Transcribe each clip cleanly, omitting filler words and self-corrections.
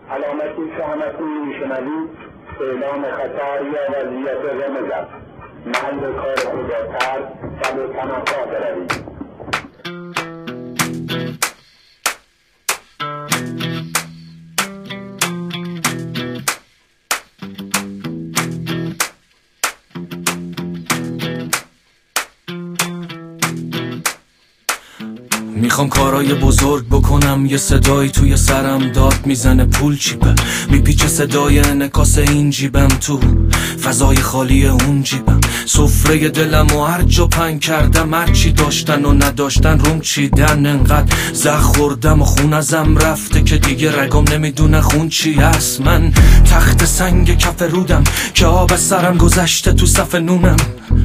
علامتی که همتون میشنوید اعلام خطر یا وضعیت رمز است. محل کار خدا ترس و به پناهگاه بروید. میخوام کارای بزرگ بکنم، یه صدایی توی سرم داد میزنه پول چیپه، میپیچه صدای انعکاس این جیبم تو فضای خالی اون جیبم. سفره دلم و هر جا پنگ کردم، هرچی داشتن و نداشتن روم چیدن. انقدر زخ خوردم و خون ازم رفته که دیگه رگام نمیدونه خون چی هست. من تخت سنگ کف رودم که آب سرم گذشته تو صف نونم.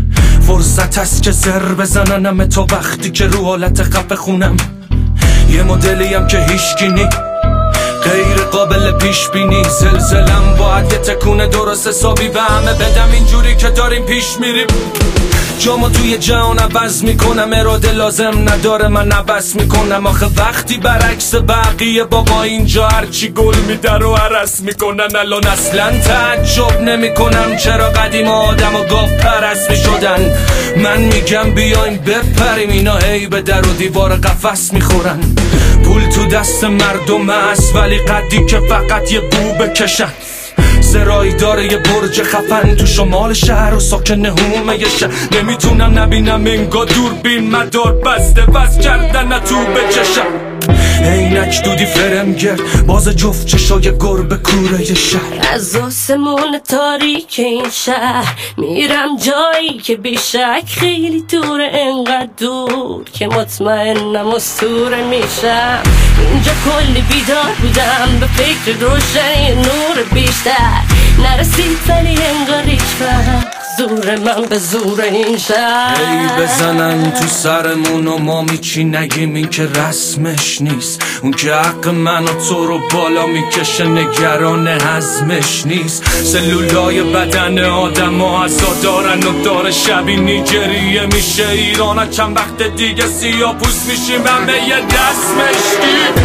فرصت هست که زر بزننم تا وقتی که رو حالت خفه خونم. یه مدلیم که هیچکی نی، غیر قابل پیش بینی. زلزلم باید یه تکونه درست حسابی به همه بدم، اینجوری که داریم پیش میریم. جامو توی جهان عوض میکنم، اراده لازم نداره من عوض میکنم. آخه وقتی برعکس بقیه بابا اینجا هرچی گل میده رو عرس میکنن. الان اصلا تعجب نمیکنم چرا قدیم آدم و گاو پرست میشدن. من میگم بیاین بپریم، اینا هی به در و دیوار قفس میخورن. پول تو دست مردم است ولی قدی که فقط یه بو بکشن. سرایی داره یه برج خفن تو شمال شهر و ساکن هومه یه شهر. نمیتونم نبینم انگار دوربین مدار بسته وز کردن تو بچشم. اینک دودی فرمگر باز جفت چشای گربه کوره یه شهر. از آسمون تاریک این شهر میرم جایی که بیشک خیلی دوره، انقدر دور که مطمئنم اسطوره میشم. اینجا کلی بیدار بودم به فکر روشنی نور بیشتر، نرسید ولی انگار هیچ وقت زور من به زور این شهر. ای بزنن تو سرمون و ما میچی نگیم، این که رسمش نیست. اون که حق من و تو رو بالا میکشه نگران حزمش نیست. سلولای بدن آدم ها عزا دارن و داره شبی نیجریه میشه ایران. چند وقت دیگه سیاه پوست میشیم همه یه دست مشکی.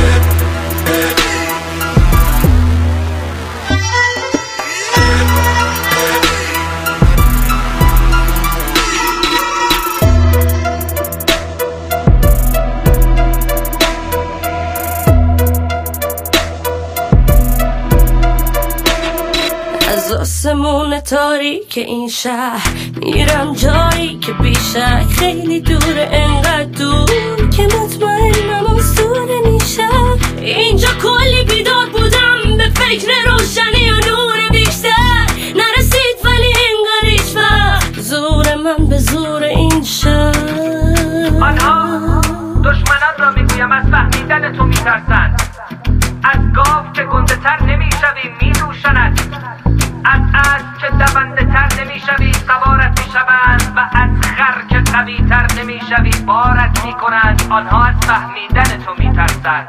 از آسمون تاریک این شهر میرم جایی که بیشک خیلی دوره، انقدر دور که مطمئنم اسطوره میشم. اینجا کلی بیدار بودم به فکر روشنی و نور بیشتر، نرسید ولی انگار هیچ وقت زور من به زور این شهر. آنها دشمنان را میگویم از فهمیدن تو میترسند، از گاو که گنده تر نمیشوی میدوشند، از اسب که دونده تر نمیشوی سوارت میشوند، و از خر که قوی تر نمیشوی بارت میکنند. آنها از فهمیدن تو میترسند.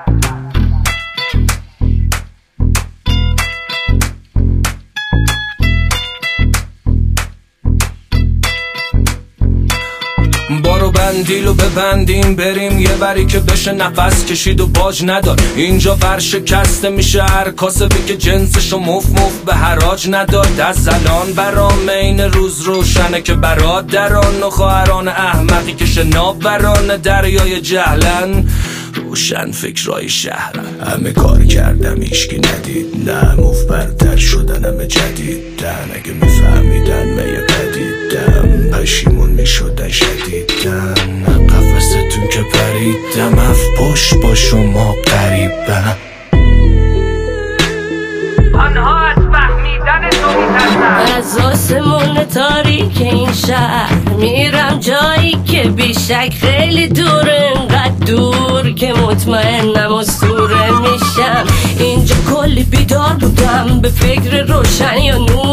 بارو بندیلو ببندیم بریم یه بری که بشه نفس کشید و باج ندار. اینجا ورشکسته میشه هر کاسبی که جنسشو مف به حراج نداد. از الان برام این روز روشنه که برادران و خواهران احمقی که شناوران دریای جهلن روشن فکرای شهرن. همه کار کردم ایشکی ندید، نه مفبرتر شدن همه جدیدن. اگه میفهمیدن میه قدیدم پشیمون میشدن شدیدن. قفصتون که پریدم اف پشت با شما قریبم. آنها از فهمیدن تو میترسن. از آسمون تاریک این شهر میرم جایی که بیشک خیلی دوره، انقدر دور که مطمئنم اسطوره میشم. اینجا کلی بیدار بودم به فکر روشنی و نور